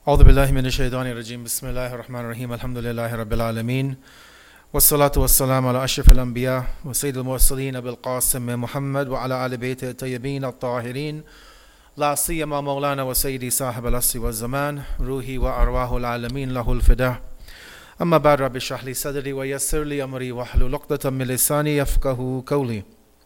أعوذ بالله من الشيطان الرجيم بسم الله الرحمن الرحيم الحمد لله رب العالمين والصلاة والسلام على أشرف الأنبياء وسيد المرسلين بالقاسم محمد وعلى آل بيته الطيبين الطاهرين لا سيما مولانا وسيدي صاحب العصر والزمان روحي وأرواح العالمين له الفداء أما بعد رب اشرح لي صدري ويسر لي أمري واحلل عقدة من لساني يفقهوا قولي.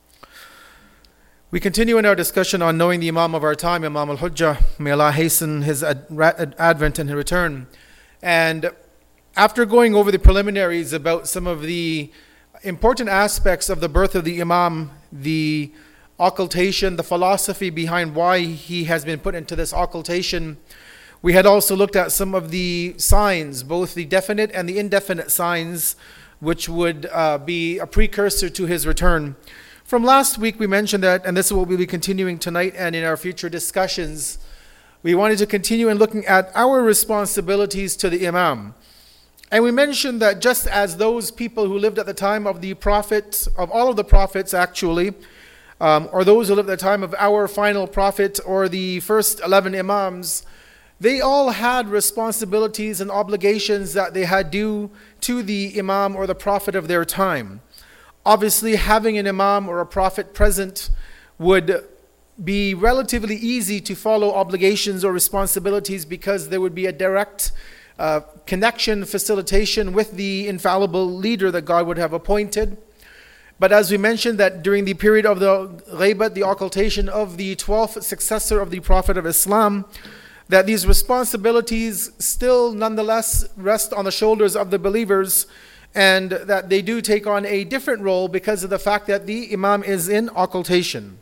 We continue in our discussion on knowing the Imam of our time, Imam al-Hujjah. May Allah hasten his advent and his return. And after going over the preliminaries about some of the important aspects of the birth of the Imam, the occultation, the philosophy behind why he has been put into this occultation, we had also looked at some of the signs, both the definite and the indefinite signs, which would be a precursor to his return. From last week, we mentioned that, and this is what we'll be continuing tonight and in our future discussions, we wanted to continue in looking at our responsibilities to the Imam. And we mentioned that just as those people who lived at the time of the Prophet, of all of the Prophets actually, or those who lived at the time of our final Prophet or the first 11 Imams, they all had responsibilities and obligations that they had due to the Imam or the Prophet of their time. Obviously, having an Imam or a Prophet present would be relatively easy to follow obligations or responsibilities because there would be a direct connection, facilitation with the infallible leader that God would have appointed. But as we mentioned that during the period of the ghaibat, the occultation of the 12th successor of the Prophet of Islam, that these responsibilities still nonetheless rest on the shoulders of the believers, and that they do take on a different role because of the fact that the Imam is in occultation.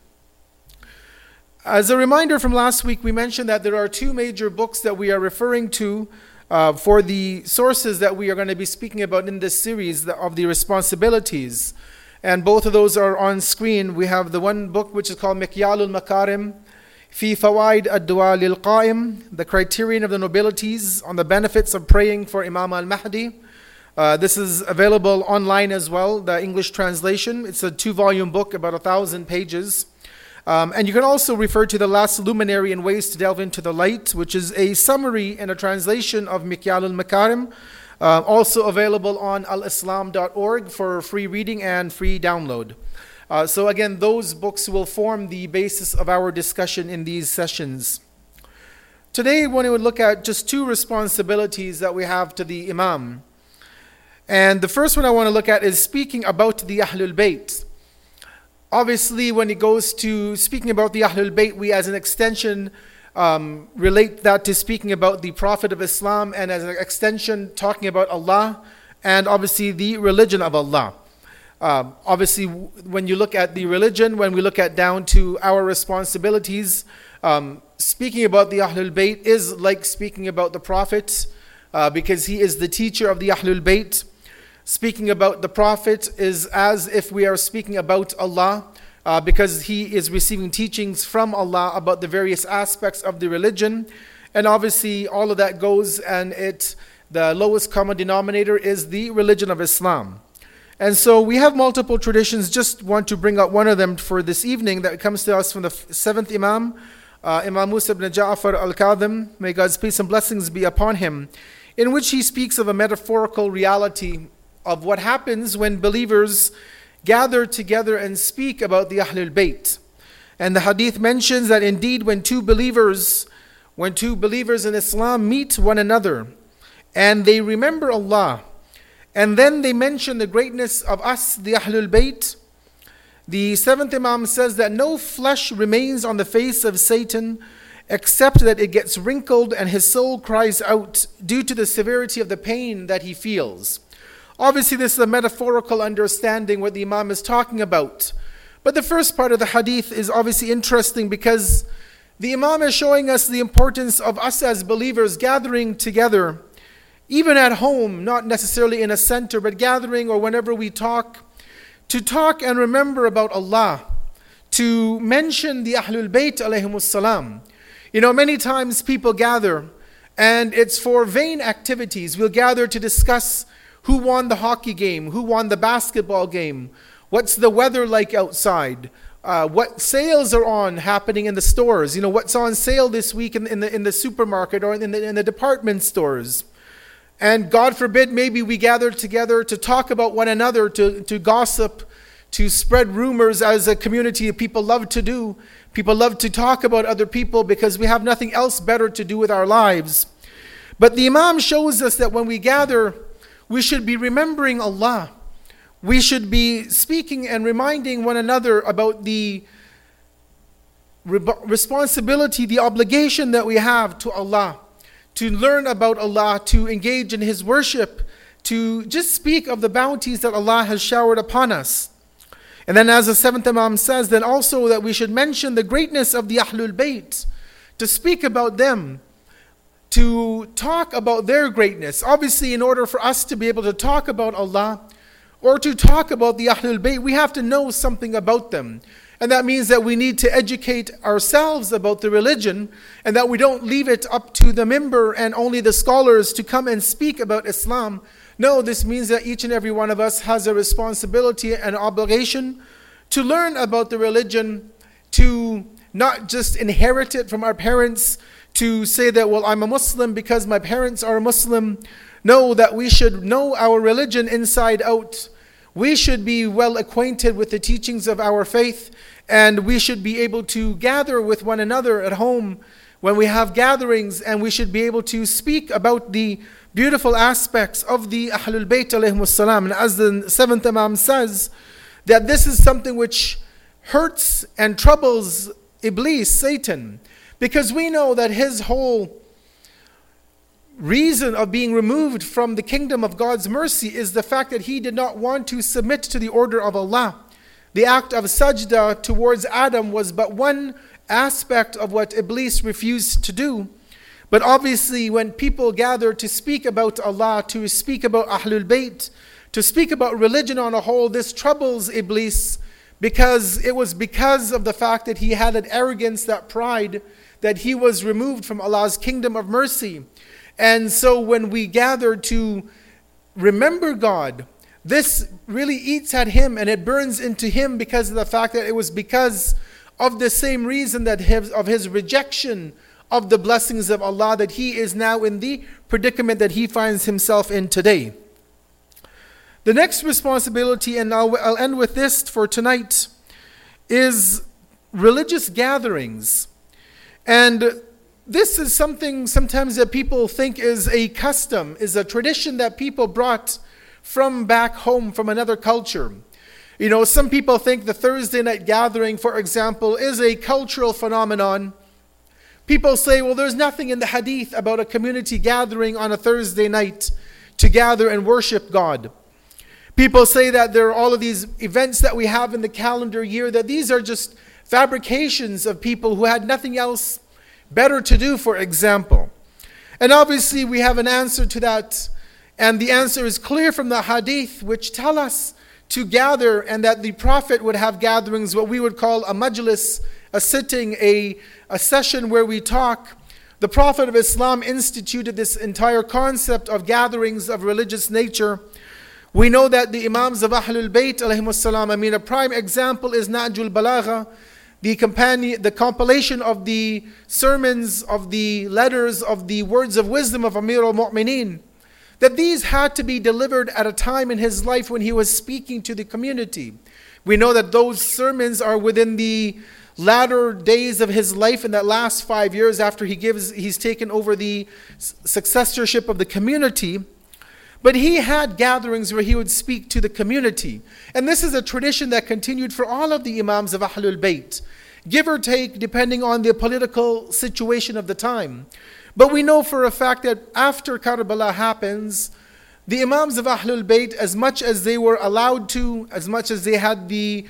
As a reminder from last week, we mentioned that there are two major books that we are referring to for the sources that we are going to be speaking about in this series of the responsibilities. And both of those are on screen. We have the one book which is called Mikyal al-Makarim fi Fawaid ad-Du'a lil-Qa'im, the criterion of the nobilities on the benefits of praying for Imam al-Mahdi. This is available online as well, the English translation. It's a 2-volume book, about 1,000 pages. And you can also refer to The Last Luminary and Ways to Delve into the Light, which is a summary and a translation of Mikyal al-Makarim, also available on alislam.org for free reading and free download. So again, those books will form the basis of our discussion in these sessions. Today, we want to look at just two responsibilities that we have to the Imam. And the first one I want to look at is speaking about the Ahlul Bayt. Obviously, when it goes to speaking about the Ahlul Bayt, we as an extension relate that to speaking about the Prophet of Islam, and as an extension talking about Allah and obviously the religion of Allah. Obviously, when you look at the religion, when we look at down to our responsibilities, speaking about the Ahlul Bayt is like speaking about the Prophet because he is the teacher of the Ahlul Bayt. Speaking about the Prophet is as if we are speaking about Allah because he is receiving teachings from Allah about the various aspects of the religion. And obviously all of that goes, and the lowest common denominator is the religion of Islam. And so we have multiple traditions. Just want to bring out one of them for this evening that comes to us from the 7th Imam, Imam Musa ibn Ja'far al-Kadhim, may God's peace and blessings be upon him, in which he speaks of a metaphorical reality of what happens when believers gather together and speak about the Ahlul Bayt. And the hadith mentions that indeed when two believers in Islam meet one another and they remember Allah, and then they mention the greatness of us, the Ahlul Bayt, the 7th Imam says that no flesh remains on the face of Satan except that it gets wrinkled and his soul cries out due to the severity of the pain that he feels. Obviously, this is a metaphorical understanding what the Imam is talking about. But the first part of the hadith is obviously interesting because the Imam is showing us the importance of us as believers gathering together, even at home, not necessarily in a center, but gathering or whenever we talk, to talk and remember about Allah, to mention the Ahlul Bayt alayhimus salam. You know, many times people gather and it's for vain activities. We'll gather to discuss who won the hockey game, who won the basketball game, what's the weather like outside, what sales are on happening in the stores. What's on sale this week in the supermarket or in the department stores. And God forbid, maybe we gather together to talk about one another, to gossip, to spread rumors, as a community people love to do. People love to talk about other people because we have nothing else better to do with our lives. But the Imam shows us that when we gather, we should be remembering Allah. We should be speaking and reminding one another about the responsibility, the obligation that we have to Allah, to learn about Allah, to engage in His worship, to just speak of the bounties that Allah has showered upon us. And then, as the seventh Imam says, then also that we should mention the greatness of the Ahlul Bayt, to speak about them, to talk about their greatness. Obviously, in order for us to be able to talk about Allah or to talk about the Ahlul Bayt, we have to know something about them. And that means that we need to educate ourselves about the religion, and that we don't leave it up to the member and only the scholars to come and speak about Islam. No, this means that each and every one of us has a responsibility and obligation to learn about the religion, to not just inherit it from our parents, to say that, well, I'm a Muslim because my parents are a Muslim. No, that we should know our religion inside out. We should be well acquainted with the teachings of our faith, and we should be able to gather with one another at home when we have gatherings, and we should be able to speak about the beautiful aspects of the Ahlul Bayt alayhimus salam. And as the seventh Imam says, that this is something which hurts and troubles Iblis, Satan, because we know that his whole reason of being removed from the kingdom of God's mercy is the fact that he did not want to submit to the order of Allah. The act of sajda towards Adam was but one aspect of what Iblis refused to do. But obviously, when people gather to speak about Allah, to speak about Ahlul Bayt, to speak about religion on a whole, this troubles Iblis, because it was because of the fact that he had that arrogance, that pride, that he was removed from Allah's kingdom of mercy. And so when we gather to remember God, this really eats at him and it burns into him, because of the fact that it was because of the same reason that of his rejection of the blessings of Allah that he is now in the predicament that he finds himself in today. The next responsibility, and I'll end with this for tonight, is religious gatherings. And this is something sometimes that people think is a custom, is a tradition that people brought from back home, from another culture. Some people think the Thursday night gathering, for example, is a cultural phenomenon. People say, well, there's nothing in the hadith about a community gathering on a Thursday night to gather and worship God. People say that there are all of these events that we have in the calendar year, that these are just fabrications of people who had nothing else better to do, for example. And obviously we have an answer to that, and the answer is clear from the hadith, which tell us to gather, and that the Prophet would have gatherings, what we would call a majlis, a sitting, a session where we talk. The Prophet of Islam instituted this entire concept of gatherings of religious nature. We know that the Imams of Ahlul Bayt alayhimus salam, a prime example is Nahjul Balagha, the compilation of the sermons, of the letters, of the words of wisdom of Amir al-Mu'mineen, that these had to be delivered at a time in his life when he was speaking to the community. We know that those sermons are within the latter days of his life, in that last 5 years after he's taken over the successorship of the community. But he had gatherings where he would speak to the community. And this is a tradition that continued for all of the Imams of Ahlul Bayt, give or take depending on the political situation of the time. But we know for a fact that after Karbala happens, the Imams of Ahlul Bayt, as much as they were allowed to, as much as they had the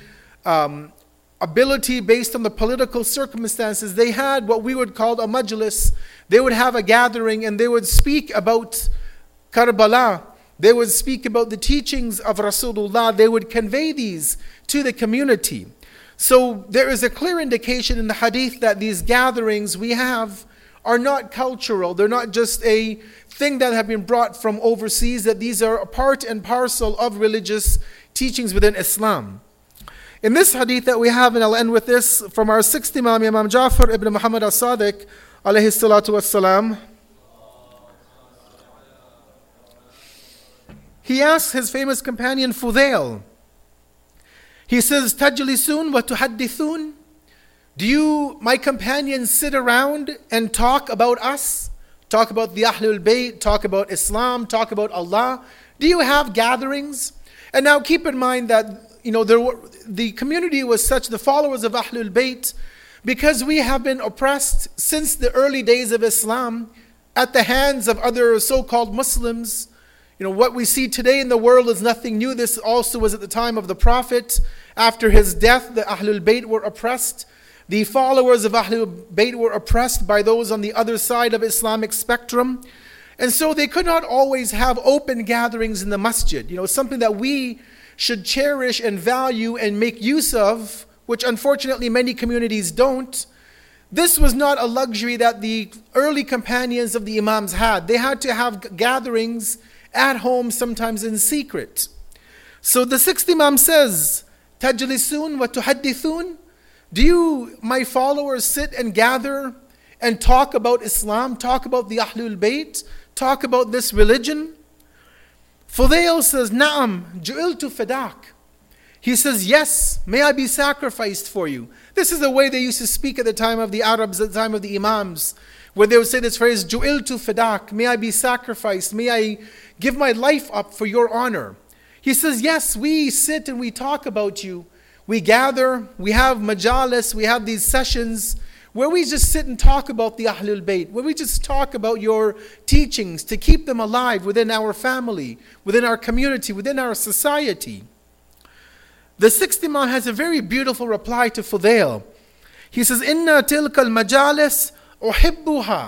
ability based on the political circumstances, they had what we would call a majlis. They would have a gathering and they would speak about Karbala. They would speak about the teachings of Rasulullah. They would convey these to the community. So there is a clear indication in the hadith that these gatherings we have are not cultural. They're not just a thing that have been brought from overseas, that these are a part and parcel of religious teachings within Islam. In this hadith that we have, and I'll end with this, from our sixth Imam, Imam Ja'far ibn Muhammad as-Sadiq, alayhi salatu wassalam, he asks his famous companion Fudail, he says, Tajlisun wa tuhaddithun? Do you, my companions, sit around and talk about us? Talk about the Ahlul Bayt, talk about Islam, talk about Allah? Do you have gatherings? And now keep in mind that the community was such, the followers of Ahlul Bayt, because we have been oppressed since the early days of Islam at the hands of other so-called Muslims. What we see today in the world is nothing new. This also was at the time of the Prophet. After his death, the Ahlul Bayt were oppressed. The followers of Ahlul Bayt were oppressed by those on the other side of Islamic spectrum. And so they could not always have open gatherings in the masjid. Something that we should cherish and value and make use of, which unfortunately many communities don't. This was not a luxury that the early companions of the Imams had. They had to have gatherings at home, sometimes in secret. So the sixth Imam says, Tajlisun wa tuhaddithun? Do you, my followers, sit and gather and talk about Islam, talk about the Ahlul Bayt, talk about this religion? Fudail says, Na'am, ju'iltu fadak. He says, yes, may I be sacrificed for you. This is the way they used to speak at the time of the Arabs, at the time of the Imams, where they would say this phrase, ju'iltu fadak, may I be sacrificed, may I give my life up for your honor. He says, yes, we sit and we talk about you. We gather, we have majalis, we have these sessions where we just sit and talk about the Ahlul Bayt, where we just talk about your teachings to keep them alive within our family, within our community, within our society. The sixth Imam has a very beautiful reply to Fudail. He says, Inna tilka al-majalis uhibbuha.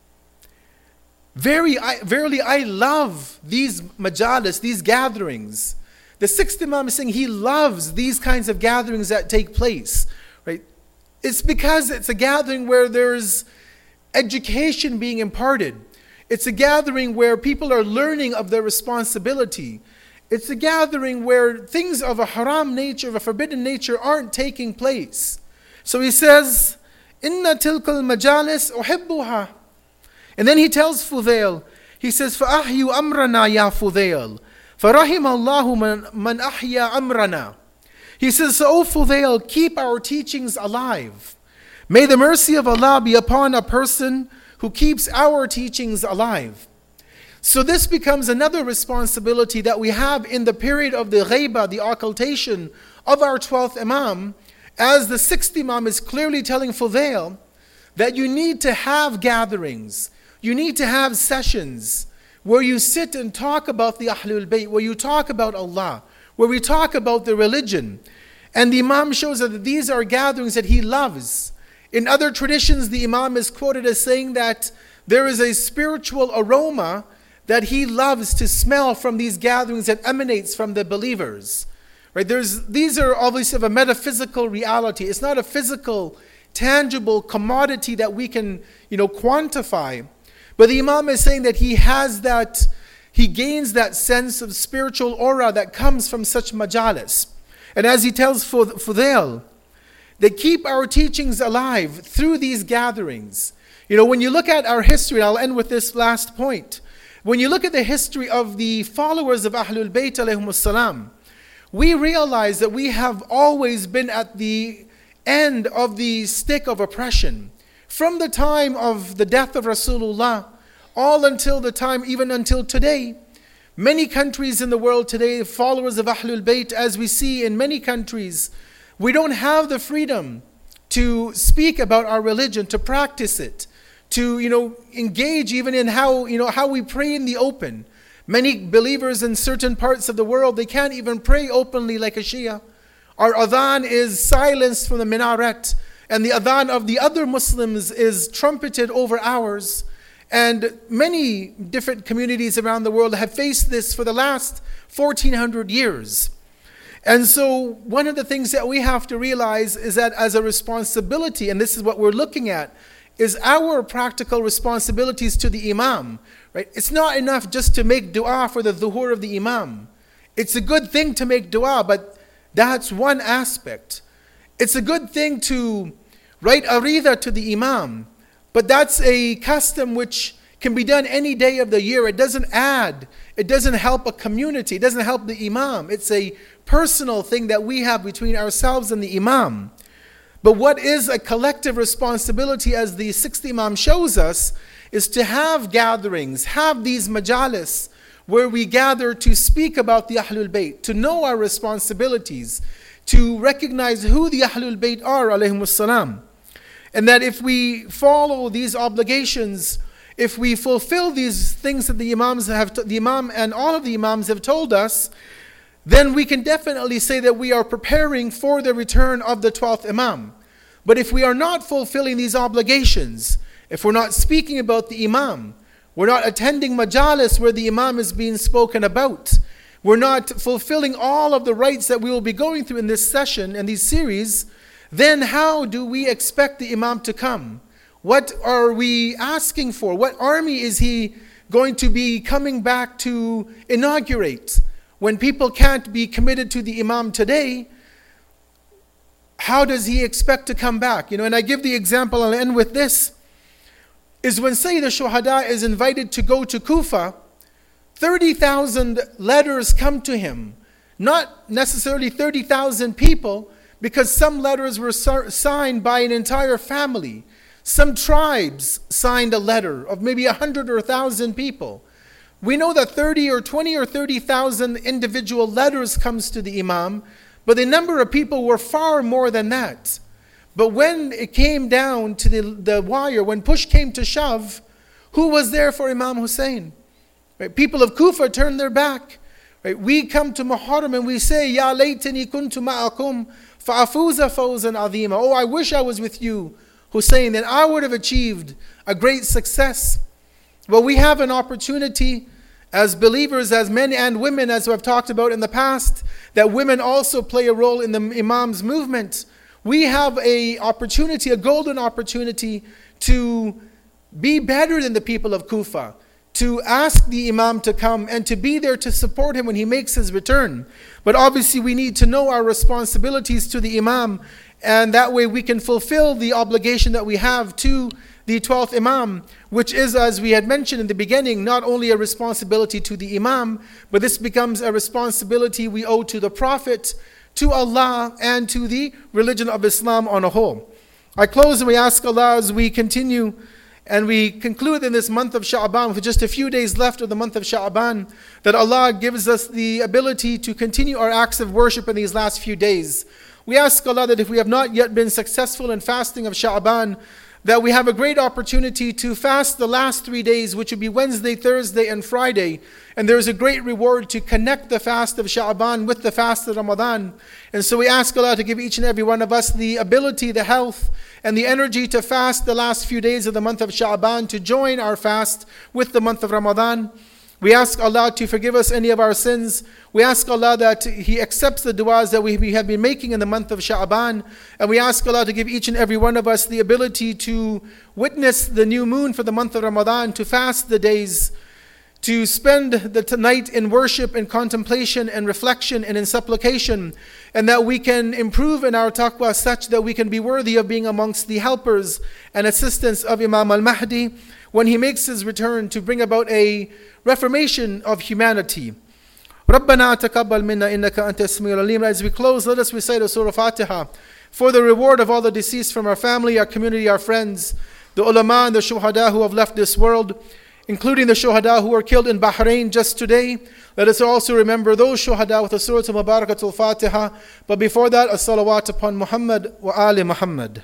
Verily, I love these majalis, these gatherings. The sixth Imam is saying he loves these kinds of gatherings that take place. Right? It's because it's a gathering where there's education being imparted. It's a gathering where people are learning of their responsibility. It's a gathering where things of a haram nature, of a forbidden nature, aren't taking place. So he says, Inna tilkal majalis uhibbuha. And then he tells Fudail, he says, فَأَحْيُوا أَمْرَنَا يَا فُذَيْل فَرَحِمَ اللَّهُ مَنْ أَحْيَا أَمْرَنَا. He says, so O Fudail, keep our teachings alive. May the mercy of Allah be upon a person who keeps our teachings alive. So this becomes another responsibility that we have in the period of the ghaiba, the occultation of our 12th Imam, as the 6th Imam is clearly telling Fudail that you need to have gatherings, you need to have sessions where you sit and talk about the Ahlul Bayt, where you talk about Allah, where we talk about the religion. And the Imam shows that these are gatherings that he loves. In other traditions, the Imam is quoted as saying that there is a spiritual aroma that he loves to smell from these gatherings that emanates from the believers. Right? These are obviously of a metaphysical reality. It's not a physical, tangible commodity that we can, quantify. But the Imam is saying that he gains that sense of spiritual aura that comes from such majalis. And as he tells Fudail, they keep our teachings alive through these gatherings. When you look at our history, and I'll end with this last point. When you look at the history of the followers of Ahlul Bayt alayhimus salam, we realize that we have always been at the end of the stick of oppression. From the time of the death of Rasulullah, all until the time, even until today. Many countries in the world today, followers of Ahlul Bayt, as we see in many countries, we don't have the freedom to speak about our religion, to practice it, to engage even in how we pray in the open. Many believers in certain parts of the world, they can't even pray openly like a Shia. Our adhan is silenced from the minaret, and the adhan of the other Muslims is trumpeted over ours. And many different communities around the world have faced this for the last 1400 years. And so one of the things that we have to realize is that as a responsibility, and this is what we're looking at, is our practical responsibilities to the Imam. Right? It's not enough just to make dua for the dhuhur of the Imam. It's a good thing to make dua, but That's one aspect. It's a good thing to write arida to the imam, but that's a custom which can be done any day of the year. It doesn't help a community, it doesn't help the imam. It's a personal thing that we have between ourselves and the imam. But what is a collective responsibility, as the sixth imam shows us, is to have gatherings, have these majalis, where we gather to speak about the Ahlul Bayt, to know our responsibilities, to recognize who the Ahlul Bayt are, alayhimus salam. And that if we follow these obligations, if we fulfill these things that the Imam and all of the Imams have told us, then we can definitely say that we are preparing for the return of the 12th Imam. But if we are not fulfilling these obligations, if we're not speaking about the Imam, we're not attending majalis where the Imam is being spoken about, we're not fulfilling all of the rights that we will be going through in this session and these series, then how do we expect the Imam to come? What are we asking for? What army is he going to be coming back to inaugurate? When people can't be committed to the Imam today, how does he expect to come back? And I give the example, I'll end with this, is when Sayyid al-Shuhada is invited to go to Kufa, 30,000 letters come to him. Not necessarily 30,000 people, because some letters were signed by an entire family. Some tribes signed a letter of maybe 100 or 1,000 people. We know that 30 or 20 or 30,000 individual letters comes to the Imam, but the number of people were far more than that. But when it came down to the wire, when push came to shove, who was there for Imam Hussein? Right? People of Kufa turned their back. Right? We come to Muharram and we say, Ya laytani kuntu ma'akum fa'afuza fawzan azima. Oh, I wish I was with you, Hussein, then I would have achieved a great success. Well, we have an opportunity as believers, as men and women, as I've talked about in the past, that women also play a role in the Imam's movement. We have a opportunity, a golden opportunity, to be better than the people of Kufa, to ask the Imam to come and to be there to support him when he makes his return. But obviously we need to know our responsibilities to the Imam, and that way we can fulfill the obligation that we have to the 12th Imam, which is, as we had mentioned in the beginning, not only a responsibility to the Imam, but this becomes a responsibility we owe to the Prophet, to Allah, and to the religion of Islam on a whole. I close and we ask Allah, as we continue and we conclude in this month of Sha'ban, with just a few days left of the month of Sha'ban, that Allah gives us the ability to continue our acts of worship in these last few days. We ask Allah that if we have not yet been successful in fasting of Sha'ban, that we have a great opportunity to fast the last 3 days, which would be Wednesday, Thursday, and Friday. And there is a great reward to connect the fast of Sha'ban with the fast of Ramadan. And so we ask Allah to give each and every one of us the ability, the health, and the energy to fast the last few days of the month of Sha'ban, to join our fast with the month of Ramadan. We ask Allah to forgive us any of our sins. We ask Allah that He accepts the du'as that we have been making in the month of Sha'ban. And we ask Allah to give each and every one of us the ability to witness the new moon for the month of Ramadan, to fast the days, to spend the night in worship and contemplation and reflection and in supplication, and that we can improve in our taqwa such that we can be worthy of being amongst the helpers and assistants of Imam al-Mahdi when he makes his return to bring about a reformation of humanity. رَبَّنَا تَقَبَّلْ مِنَّا إِنَّكَ أَنْتَ السَّمِيعُ الْعَلِيمُ. As we close, let us recite a Surah Fatiha for the reward of all the deceased from our family, our community, our friends, the ulama and the shuhada who have left this world, including the shuhada who were killed in Bahrain just today. Let us also remember those shuhada with the Surah Mubarakatul Fatiha. But before that, as-salawat upon Muhammad wa ali Muhammad.